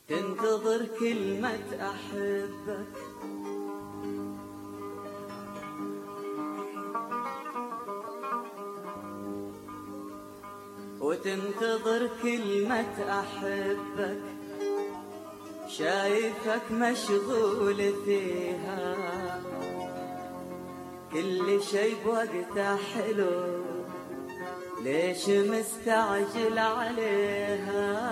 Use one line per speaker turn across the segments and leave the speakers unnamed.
تنتظر كلمة أحبك وتنتظر كلمة أحبك، شايفك مشغول فيها، كل شي بوقته حلو، ليش مستعجل عليها؟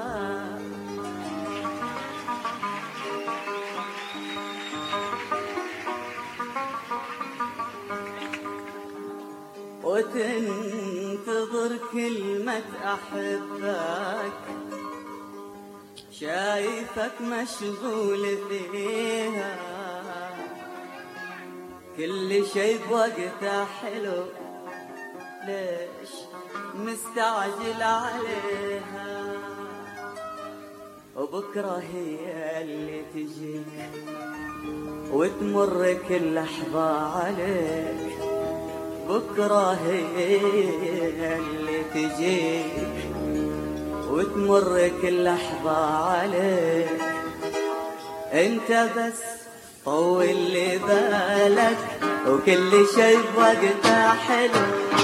وتنتظر كلمة أحبك، شايفك مشغول فيها، كل شي بوقته حلو، ليش مستعجل عليها؟ وبكرة هي اللي تجيك وتمر كل لحظة عليك، بكرة هي اللي تجيك وتمر كل لحظة عليك، انت بس طول لي بالك وكل شي بوقته حلو،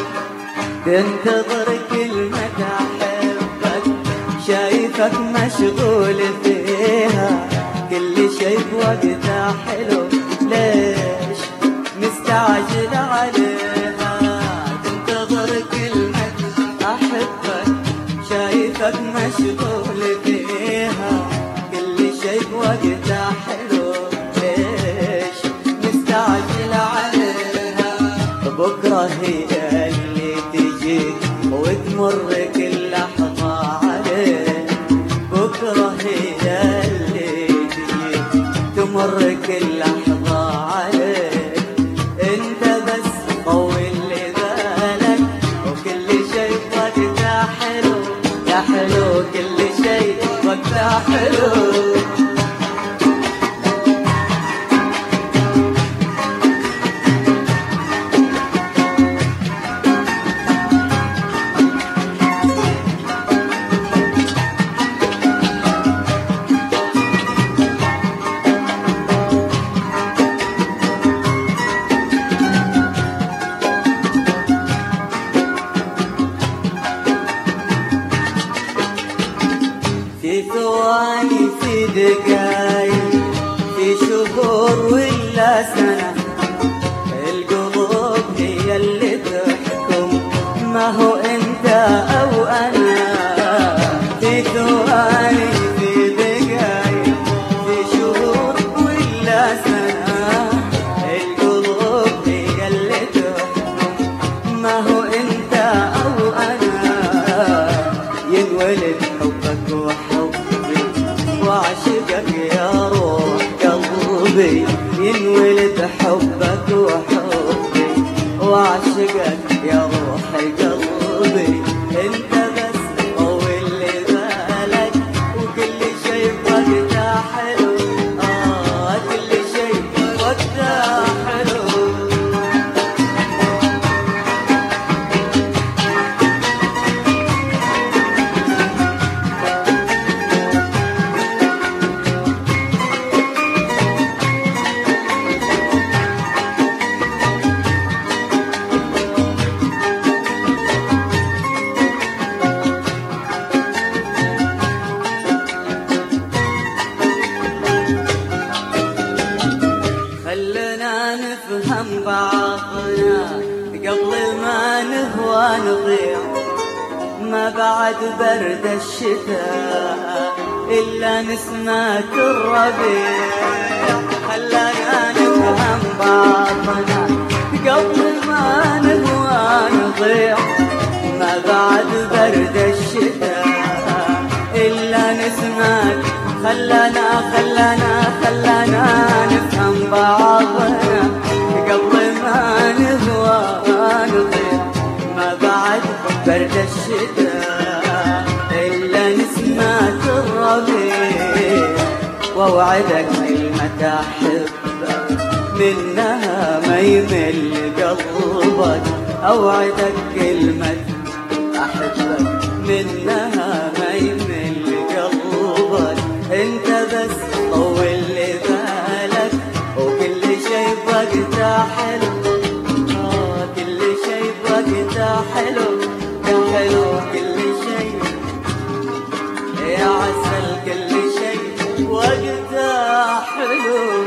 تنتظر كلمة أحبك، شايفك مشغول فيها، كل شي بوقته حلو، ليش مستعجل عليها؟ تنتظر كلمة أحبك، شايفك مشغول فيها، كل شي بوقته حلو، ليش مستعجل عليها؟ بكرة هي اللي تجي وتمر كل لحظة عليك، بكرة هي اللي تجي تمر كل لحظة عليك، انت بس طول لي بالك وكل شي وقته حلو، يا حلو كل شي وقته حلو. في ثواني، في دقايق، في شهور ولا سنة، القلوب هي اللي تحكم، ما هو انت او انا. في ثواني، في دقايق، في شهور ولا سنة، القلوب هي اللي تحكم، ما هو انت او انا. ينولد حبك وعشقك يا روح قلبي، ينولد حبك وحبي وعشقك يا روح قلبي، انت بس طول لي بالك وكل شي بوقته حلو، كل شي بوقته حلو. خلنا نفهم بعضنا قبل ما نهوى نضيع، ما بعد برد الشتاء إلا نسمة الربيع. خلنا نفهم بعضنا قبل ما نهوى نضيع، ما بعد برد الشتاء إلا نسمة. خلنا نفهم بعضنا قبل ما نهوى نضيع، ما بعد برد الشتاء إلا نسمة الربيع. واوعدك كلمة أحبك منها ما يمل قلبك، اوعدك كلمة أحبك منها ما يمل قلبك، انت وقتها حلو، كل شي بوقتها حلو، يا حلو كل شي، يا عسل كل شي وقتها حلو.